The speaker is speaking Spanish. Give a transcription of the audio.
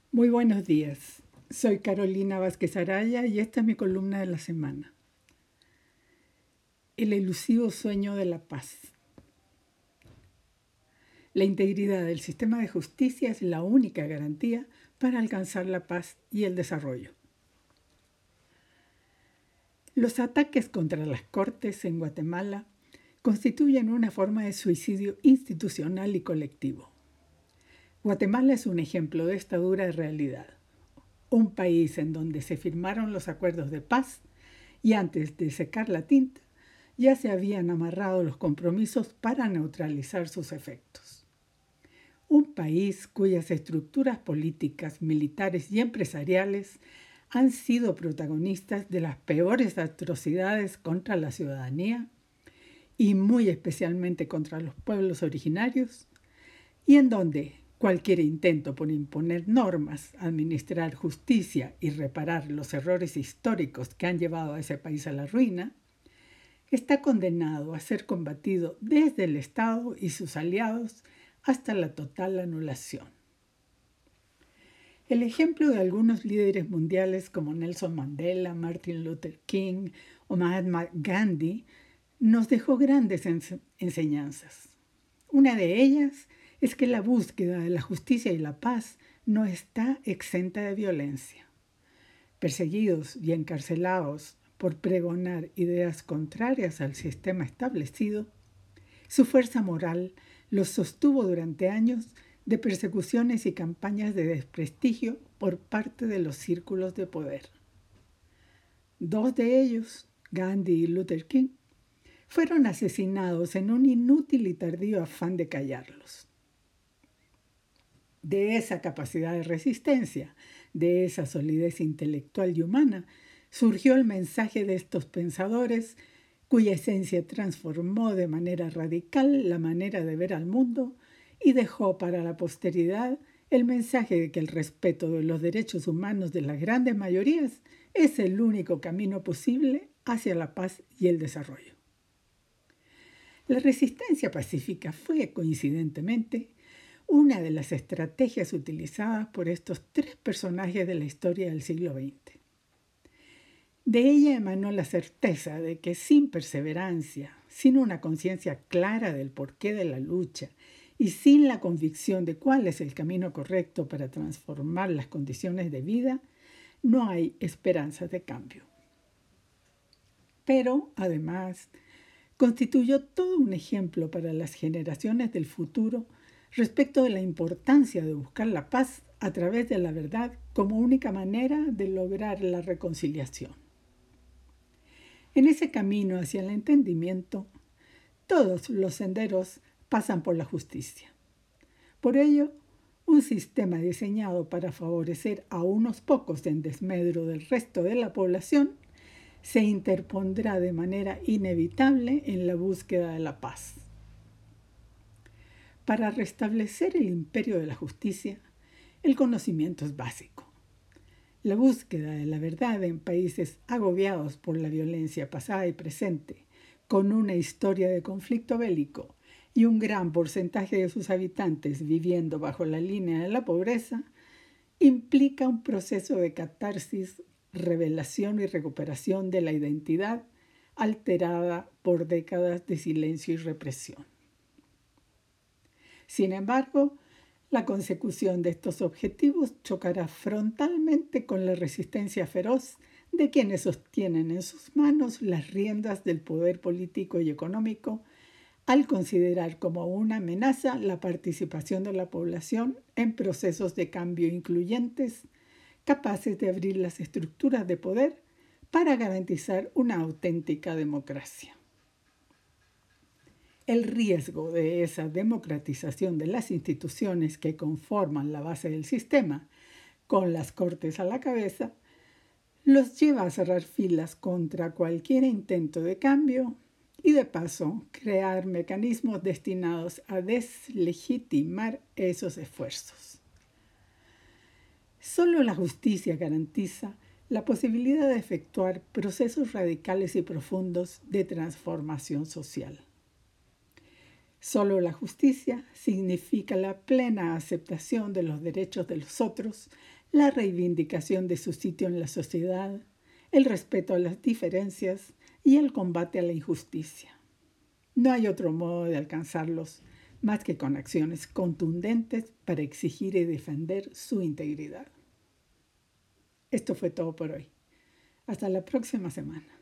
Muy buenos días. Soy Carolina Vázquez Araya y esta es mi columna de la semana. El elusivo sueño de la paz. La integridad del sistema de justicia es la única garantía para alcanzar la paz y el desarrollo. Los ataques contra las cortes en Guatemala constituyen una forma de suicidio institucional y colectivo. Guatemala es un ejemplo de esta dura realidad. Un país en donde se firmaron los acuerdos de paz y antes de secar la tinta, ya se habían amarrado los compromisos para neutralizar sus efectos. Un país cuyas estructuras políticas, militares y empresariales han sido protagonistas de las peores atrocidades contra la ciudadanía y muy especialmente contra los pueblos originarios, y en donde cualquier intento por imponer normas, administrar justicia y reparar los errores históricos que han llevado a ese país a la ruina, está condenado a ser combatido desde el Estado y sus aliados hasta la total anulación. El ejemplo de algunos líderes mundiales como Nelson Mandela, Martin Luther King o Mahatma Gandhi nos dejó grandes enseñanzas. Una de ellas es que la búsqueda de la justicia y la paz no está exenta de violencia. Perseguidos y encarcelados por pregonar ideas contrarias al sistema establecido, su fuerza moral los sostuvo durante años de persecuciones y campañas de desprestigio por parte de los círculos de poder. Dos de ellos, Gandhi y Luther King, fueron asesinados en un inútil y tardío afán de callarlos. De esa capacidad de resistencia, de esa solidez intelectual y humana, surgió el mensaje de estos pensadores cuya esencia transformó de manera radical la manera de ver al mundo y dejó para la posteridad el mensaje de que el respeto de los derechos humanos de las grandes mayorías es el único camino posible hacia la paz y el desarrollo. La resistencia pacífica fue, coincidentemente, una de las estrategias utilizadas por estos tres personajes de la historia del siglo XX. De ella emanó la certeza de que sin perseverancia, sin una conciencia clara del porqué de la lucha y sin la convicción de cuál es el camino correcto para transformar las condiciones de vida, no hay esperanza de cambio. Pero, además, constituyó todo un ejemplo para las generaciones del futuro respecto de la importancia de buscar la paz a través de la verdad como única manera de lograr la reconciliación. En ese camino hacia el entendimiento, todos los senderos pasan por la justicia. Por ello, un sistema diseñado para favorecer a unos pocos en desmedro del resto de la población se interpondrá de manera inevitable en la búsqueda de la paz. Para restablecer el imperio de la justicia, el conocimiento es básico. La búsqueda de la verdad en países agobiados por la violencia pasada y presente, con una historia de conflicto bélico y un gran porcentaje de sus habitantes viviendo bajo la línea de la pobreza, implica un proceso de catarsis, revelación y recuperación de la identidad alterada por décadas de silencio y represión. Sin embargo, la consecución de estos objetivos chocará frontalmente con la resistencia feroz de quienes sostienen en sus manos las riendas del poder político y económico al considerar como una amenaza la participación de la población en procesos de cambio incluyentes, capaces de abrir las estructuras de poder para garantizar una auténtica democracia. El riesgo de esa democratización de las instituciones que conforman la base del sistema, con las cortes a la cabeza, los lleva a cerrar filas contra cualquier intento de cambio y, de paso, crear mecanismos destinados a deslegitimar esos esfuerzos. Solo la justicia garantiza la posibilidad de efectuar procesos radicales y profundos de transformación social. Solo la justicia significa la plena aceptación de los derechos de los otros, la reivindicación de su sitio en la sociedad, el respeto a las diferencias y el combate a la injusticia. No hay otro modo de alcanzarlos más que con acciones contundentes para exigir y defender su integridad. Esto fue todo por hoy. Hasta la próxima semana.